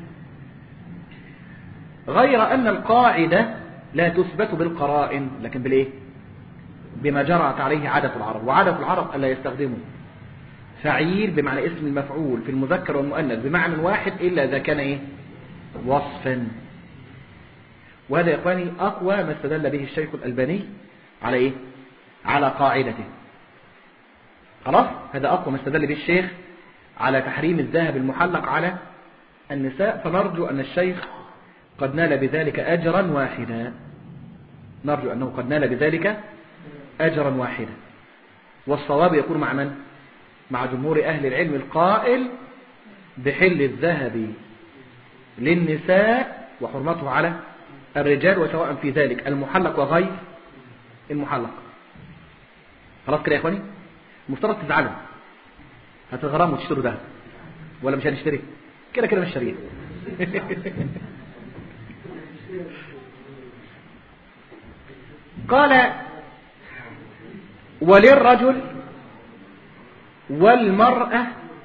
[SPEAKER 1] غير أن القاعدة لا تثبت بالقرائن، لكن بالإيه؟ بما جرت عليه عادة العرب. وعادة العرب ألا يستخدموا فعيل بمعنى اسم المفعول في المذكر والمؤنث بمعنى واحد إلا إذا كان إيه؟ وصفا. وهذا يا إخواني أقوى ما استدل به الشيخ الألباني على إيه؟ على قاعدته. خلاص؟ هذا أقوى ما استدل به الشيخ على تحريم الذهب المحلق على النساء. فنرجو أن الشيخ قد نال بذلك أجرا واحدا. نرجو أنه قد نال بذلك أجرا واحدا. والصواب يكون مع من؟ مع جمهور أهل العلم القائل بحل الذهب للنساء وحرمته على الرجال، وسواء في ذلك المحلق وغير المحلق. خلاص كده يا إخواني؟ مفترض تزعلوا، هتغرموا وتشتروا ذهب ولا مش هنشتري؟ كده كده مش شاريين. قال وللرجل والمرأة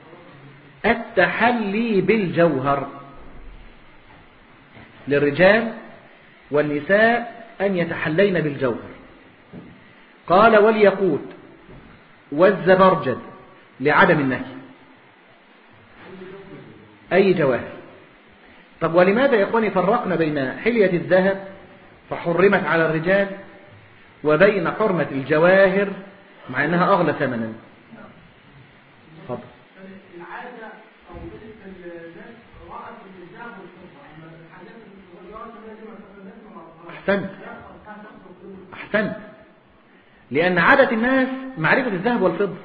[SPEAKER 1] التحلي بالجوهر. للرجال والنساء أن يتحلين بالجوهر. قال والياقوت والزبرجد لعدم النهي، أي جواهر. طب ولماذا يا إخواني فرقنا بين حلية الذهب فحرمت على الرجال وبين حرمة الجواهر مع أنها أغلى ثمنا؟ تفضل.
[SPEAKER 2] العادة أو الناس رأت الذهب والفضة، الحاجات
[SPEAKER 1] أحسنت أحسنت. لأن عادة الناس معرفة الذهب والفضة،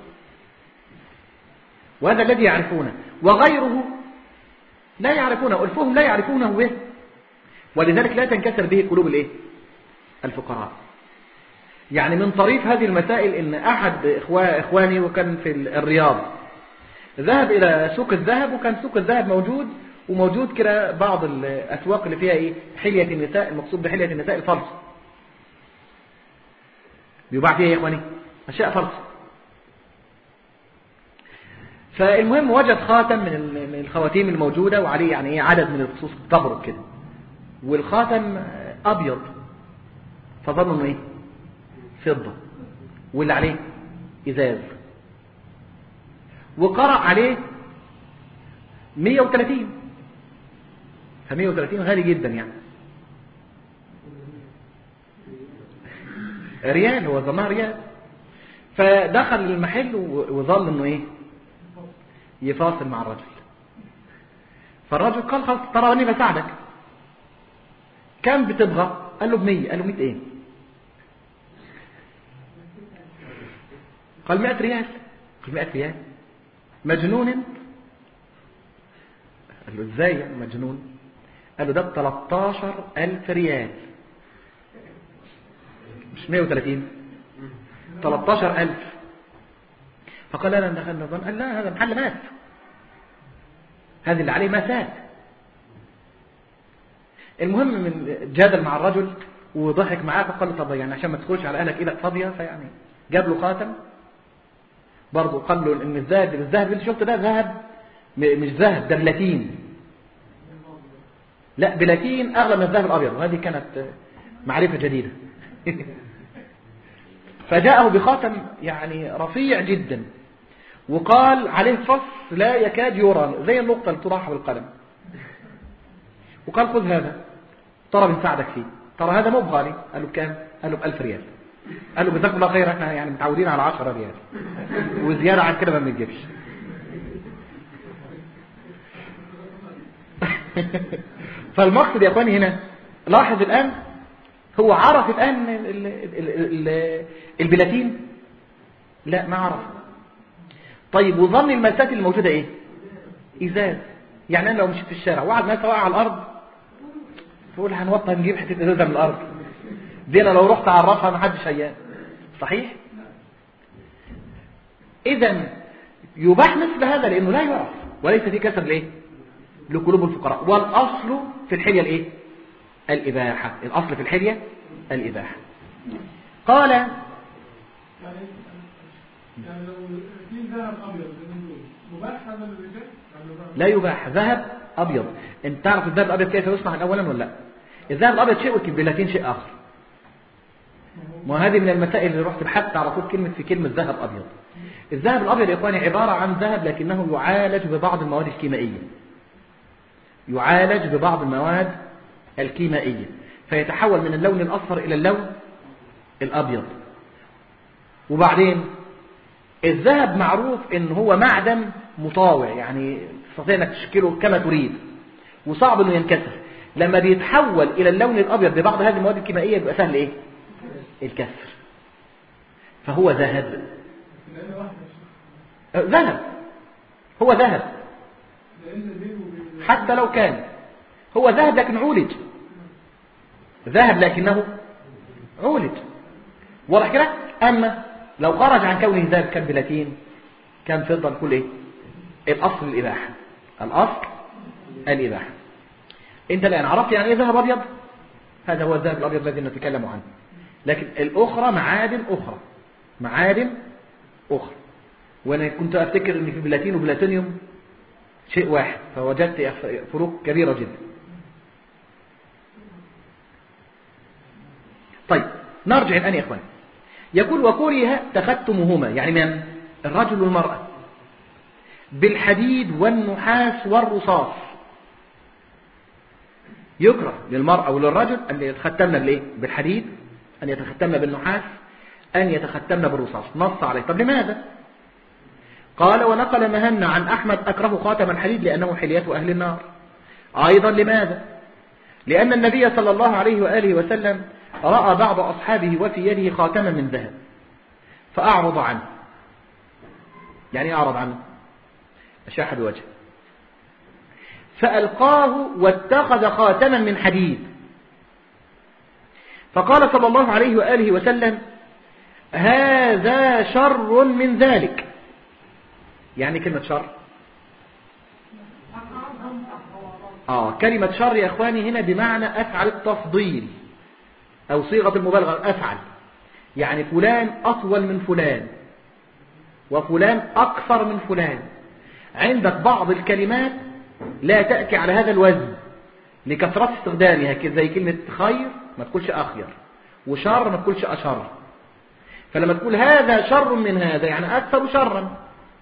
[SPEAKER 1] وهذا الذي يعرفونه، وغيره لا يعرفونه، ألفهم لا يعرفونه به، ولذلك لا تنكسر به قلوب الإيه؟ الفقراء. يعني من طريف هذه المسائل إن أحد إخواني وكان في الرياض ذهب إلى سوق الذهب، وكان سوق الذهب موجود، وموجود كده بعض الأسواق اللي فيها إيه؟ حلية النساء. المقصود بحلية النساء الفلس، بيباع فيها يا إخواني أشياء فلس. فالمهم وجد خاتم من الخواتيم الموجودة وعليه يعني إيه عدد من الخصوص تبرق كده، والخاتم أبيض، فظنوا إنه إيه؟ فضة، واللي عليه إزاز، وقرأ عليه 130. ف130 غالي جدا يعني، ريال، هو ظنها ريال. فدخل المحل وظل انه ايه، يفاصل مع الرجل. فالرجل قال خلاص تراني بساعدك، كم بتبغى؟ قال له ب100. قال له 100 ايه؟ قال 100 ريال. قال 100 ريال مجنون انت؟ قال له ازاي يعني مجنون؟ قال له ده ب13,000 ريال، مش 130، 13,000. فقال لا دخلنا الظن. قال لا هذا محل مات، هذا اللي عليه ماتات. المهم من جادل مع الرجل وضحك معاه، فقال له طب يعني عشان ما تدخلش على اهلك ايدك فاضيه، فيعني جاب له خاتم برضه. قال له ان الذهب اللي شفته ده ذهب، مش ذهب، ده بلاتين. لا بلاتين اغلى من الذهب الابيض، وهذه كانت معرفه جديده. فجاءه بخاتم يعني رفيع جدا، وقال عليه فص لا يكاد يرى زي النقطة اللي تضعها بالقلم، وقال خذ هذا ترى بنساعدك فيه، ترى هذا مو بغالي. قال له بكام؟ قال له ب1000 ريال. قال له جزاكم الله خير، احنا يعني متعودين على 10 ريال وزيادة عن كده ما بنجيبش. فالمقصد يا اخواني هنا، لاحظ الآن هو عرف الآن البلاتين؟ لا ما عرف. طيب وظن المسات الموجودة ايه؟ ازاز. يعني انا لو مشيت في الشارع وقعد ناس واقع على الارض، تقول هنوطن نجيب حتة ازازة من الارض دي، انا لو رحت اعرفها ما حدش هيان. صحيح؟ اذا يباح مثل هذا لانه لا يعرف، وليس في كسر لايه؟ لقلوب الفقراء. والاصل في الحلية الايه؟ الاباحة. الاصل في الحلية الاباحة. قال
[SPEAKER 2] يعني لو في ذهب ابيض مباح هذا الرجال؟
[SPEAKER 1] لا يباح ذهب ابيض. انت تعرف الذهب الابيض كيف يصنع اولا ولا لا؟ الذهب الابيض شيء والبلاتين شيء اخر. ما هذه من المسائل اللي رحت بحثت على طول في كلمة ذهب ابيض. الذهب الابيض يا اخواني عبارة عن ذهب لكنه يعالج ببعض المواد الكيميائية، يعالج ببعض المواد الكيميائية فيتحول من اللون الاصفر الى اللون الابيض. وبعدين الذهب معروف ان هو معدن مطاوع، يعني تستطيع انك تشكله كما تريد وصعب انه ينكسر. لما بيتحول الى اللون الابيض ببعض هذه المواد الكيميائيه بيبقى سهل ايه؟ الكسر. فهو ذهب، ذهب، هو ذهب حتى لو كان هو ذهب لكن عولج، ذهب لكنه عولج. واضح كده؟ اما لو خرج عن كونه ذهب كان بلاتين كان فضة كل ايه؟ الاصل الاباحه، الاصل الاباحه. انت الان عرفت يعني ايه ذهب ابيض؟ هذا هو الذهب الابيض الذي نتكلم عنه. لكن الاخرى معادن اخرى، معادن اخرى. وانا كنت افتكر ان في بلاتين وبلاتينيوم شيء واحد، فوجدت فروق كبيره جدا. طيب نرجع الان يا اخواني. يقول وكره تختمهما، يعني من الرجل والمرأة، بالحديد والنحاس والرصاص. يكره للمرأة وللرجل أن يتختمن بالايه؟ بالحديد، أن يتختمن بالنحاس، أن يتختمن بالرصاص. نص عليه. طب لماذا؟ قال ونقل مهنا عن أحمد أكره خاتم الحديد لأنه حلية أهل النار. أيضا لماذا؟ لأن النبي صلى الله عليه وآله وسلم رأى بعض أصحابه وفي يده خاتما من ذهب فأعرض عنه. يعني أعرض عنه، أشاح بوجهه، فألقاه واتخذ خاتما من حديد. فقال صلى الله عليه وآله وسلم هذا شر من ذلك. يعني كلمة شر، كلمة شر يا أخواني هنا بمعنى أفعل التفضيل أو صيغة المبالغة أفعل، يعني فلان أطول من فلان وفلان أكثر من فلان. عندك بعض الكلمات لا تأتي على هذا الوزن لكثرة استخدامها، زي كلمة خير ما تقولش أخير، وشر ما تقولش أشر. فلما تقول هذا شر من هذا يعني أكثر شرا.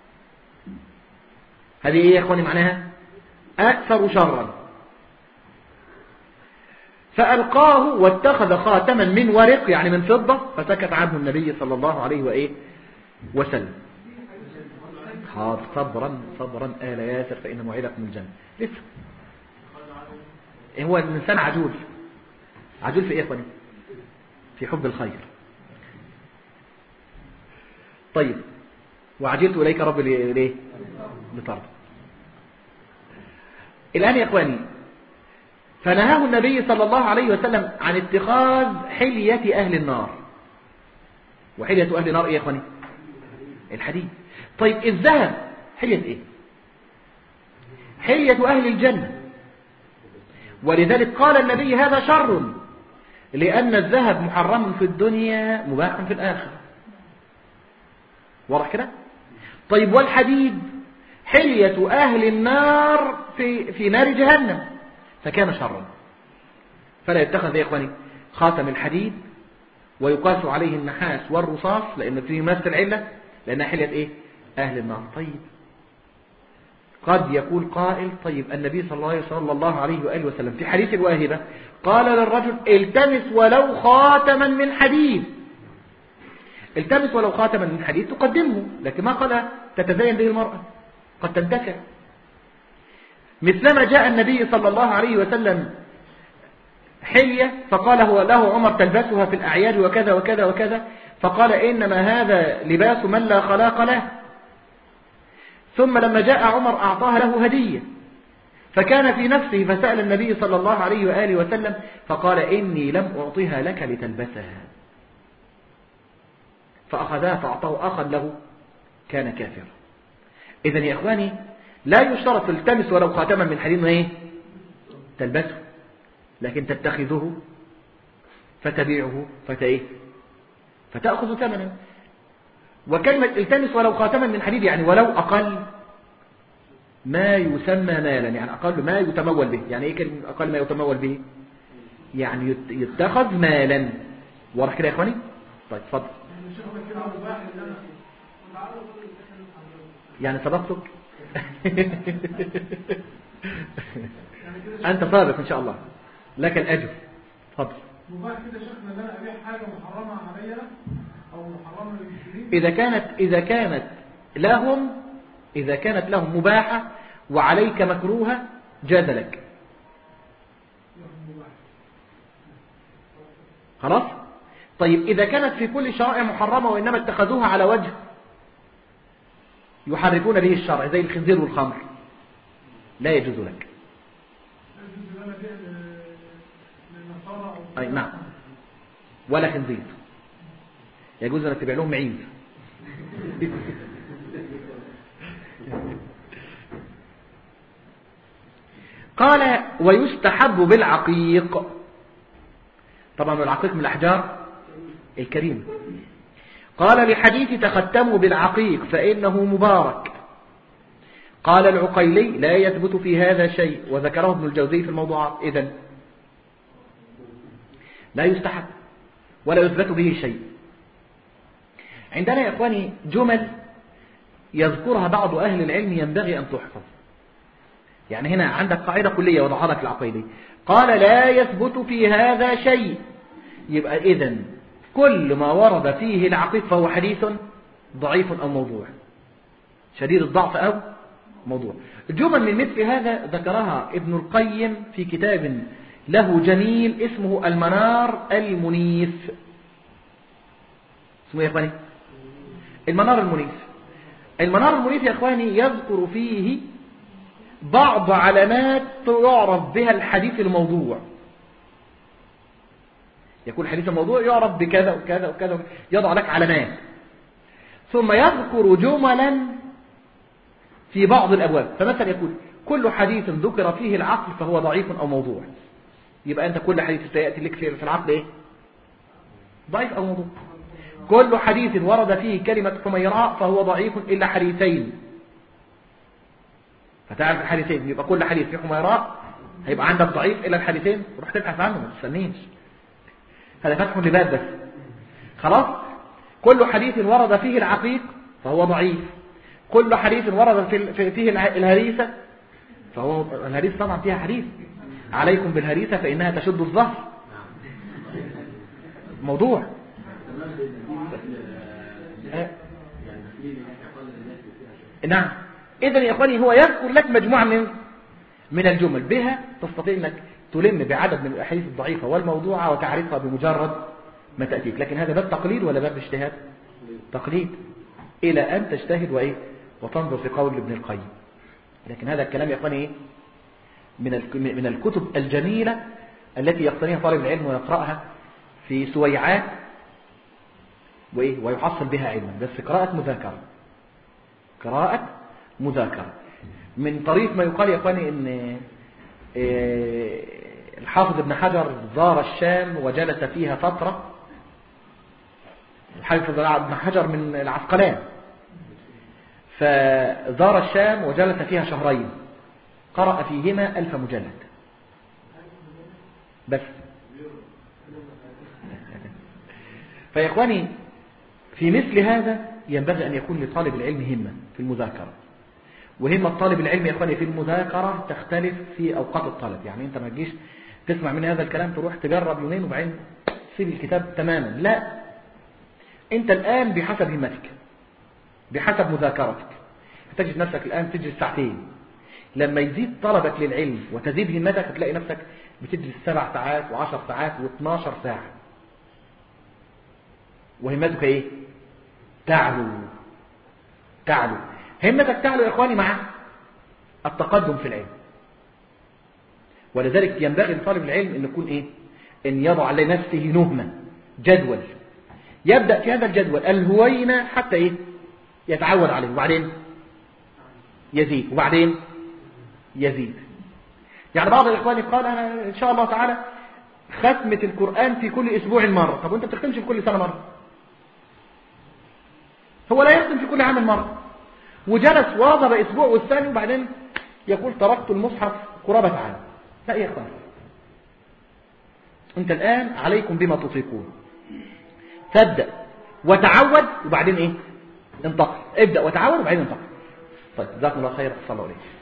[SPEAKER 1] هذه إيه يا إخواني معناها؟ أكثر شرا. فألقاه واتخذ خاتما من ورق يعني من فضة فسكت عنه النبي صلى الله عليه وإيه وسلم. حاضر صبرا آل ياسر فإن موعدكم الجنة. لسه هو الإنسان عجول في إيه يا إخواني؟ في حب الخير. طيب وعجلت إليك رب ليه؟ لترضى. الآن يا إخواني فنهاه النبي صلى الله عليه وسلم عن اتخاذ حلية أهل النار. وحلية أهل النار إيه يا إخواني؟ الحديد. طيب الذهب حلية إيه؟ حلية أهل الجنة. ولذلك قال النبي هذا شر لأن الذهب محرم في الدنيا مباح في الآخرة. واضح كده؟ طيب والحديد حلية أهل النار في نار جهنم فكان شرا. فلا يتخذ يا إخواني خاتم الحديد ويقاس عليه النحاس والرصاص لأن فيه مثل العلة لأنها حلية إيه؟ أهل النار. طيب قد يقول قائل طيب النبي صلى الله عليه وآله وسلم في حديث الواهبة قال للرجل التمس ولو خاتما من حديد. التمس ولو خاتما من حديد تقدمه، لكن ما قال تتزين به المرأة قد تنتفع. مثلما جاء النبي صلى الله عليه وسلم حلية فقال هو له عمر تلبسها في الأعياد وكذا وكذا وكذا فقال إنما هذا لباس من لا خلاق له. ثم لما جاء عمر أعطاها له هدية فكان في نفسه فسأل النبي صلى الله عليه وآله وسلم فقال إني لم أعطيها لك لتلبسها فأخذها فأعطاه أخا له كان كافرا. إذن يا إخواني لا يشترط تلتمس ولو خاتما من حديد إيه؟ تلبسه، لكن تتخذه فتبيعه فتأخذ ثمنا. وكلمة التمس ولو خاتما من حديد يعني ولو أقل ما يسمى مالا، يعني أقل ما يتمول به. يعني إيه كلمة أقل ما يتمول به؟ يعني يتخذ مالا. واضح كده يا إخواني؟ طيب اتفضل. يعني سبقتك أنت سابق إن شاء الله لك الأجر. اتفضل.
[SPEAKER 2] مباح كده شيخنا ان انا ابيع حاجه محرمه عليا او محرمه للمسلمين إذا كانت لهم مباحة وعليك مكروهة جاز لك. خلاص. طيب إذا كانت في كل شرائع محرمة وإنما اتخذوها على وجه يحرفون به الشرع زي الخنزير والخمر لا يجوز لك. أي نعم ولا خنزير يجوز أن تبيع لهم معيز. قال ويستحب بالعقيق. طبعا العقيق من الأحجار الكريمة. قال لحديث تختموا بالعقيق فإنه مبارك. قال العقيلي لا يثبت في هذا شيء وذكره ابن الجوزي في الموضوعات. إذن لا يستحب ولا يثبت به شيء. عندنا يا إخواني جمل يذكرها بعض أهل العلم ينبغي أن تحفظ. يعني هنا عندك قاعدة كلية وضعها لك العقيدي قال لا يثبت في هذا شيء، يبقى إذن كل ما ورد فيه العقيق فهو حديث ضعيف أو موضوع شديد الضعف أو موضوع. جمل من مثل هذا ذكرها ابن القيم في كتاب له جميل اسمه المنار المنيف. اسمه يا إخواني المنار المنيف. المنار المنيف يا إخواني يذكر فيه بعض علامات يعرف بها الحديث الموضوع. يكون الحديث الموضوع يعرف بكذا وكذا وكذا، يضع لك علامات ثم يذكر جملا في بعض الأبواب. فمثلا يقول كل حديث ذكر فيه العقل فهو ضعيف أو موضوع. يبقى أنت كل حديث سيأتي لك في العقل إيه؟ ضعيف أو موضوع. كل حديث ورد فيه كلمة حميراء فهو ضعيف إلا حديثين. فتعرف الحديثين يبقى كل حديث فيه حميراء هيبقى عندك ضعيف إلا الحديثين وروح تبحث عنه ما تستنيش. هذا فتح لباب بس. خلاص. كل حديث ورد فيه العقيق فهو ضعيف، كل حديث ورد فيه الهريسة فهو الهريسة طبعا فيها حديث عليكم بالهريسة فإنها تشد الظهر موضوع. نعم. إذن يا إخواني هو يذكر لك مجموعة من الجمل بها تستطيع أنك تلم بعدد من الأحاديث الضعيفة والموضوعة وتعرفها بمجرد ما تأتيك. لكن هذا باب تقليد ولا باب اجتهاد؟ تقليد، إلى أن تجتهد وإيه وتنظر في قول ابن القيم. لكن هذا الكلام يا إخواني إيه؟ من الكتب الجميلة التي يقتنيها طالب العلم ويقرأها في سويعات ويحصل بها علما، بس قراءة مذاكرة، قراءة مذاكرة من طريق ما يقال يا إخواني إن الحافظ ابن حجر زار الشام وجلس فيها فترة. الحافظ ابن حجر من العسقلان، فزار الشام وجلس فيها شهرين قرأ فيهما 1000 مجلد بس. فيا إخواني في مثل هذا ينبغي أن يكون لطالب العلم همة في المذاكرة. وهمة طالب العلم يا إخواني في المذاكرة تختلف في أوقات الطلب. يعني أنت ما تجيش تسمع من هذا الكلام تروح تجرب يومين وبعدين تسيب الكتاب تماما، لا، أنت الآن بحسب همتك بحسب مذاكرتك تجد نفسك الآن تجلس ساعتين، لما يزيد طلبك للعلم وتزيد همتك هتلاقي نفسك بتجلس 7 ساعات و10 ساعات و12 ساعة، وهمتك ايه؟ تعلو. همتك تعلو يا اخواني مع التقدم في العلم. ولذلك ينبغي لطالب العلم ان يكون ايه؟ ان يضع لنفسه نهمة، جدول، يبدأ في هذا الجدول الهوينة حتى ايه؟ يتعود عليه، وبعدين يزيد، وبعدين يزيد. يعني بعض الاخوان قال انا ان شاء الله تعالى ختمة القرآن في كل اسبوع مرة. طب وانت بتختمش في كل سنة مرة؟ هو لا يختم في كل عام مرة، وجلس واظب اسبوع والثاني وبعدين يقول تركت المصحف قرابة عام. لا يا اخوان، انت الان عليكم بما تطيقون، تبدأ وتعود وبعدين ايه؟ انتقل. ابدأ وتعود وبعدين انتقل. طيب جزاكم الله خير، صلى الله عليه.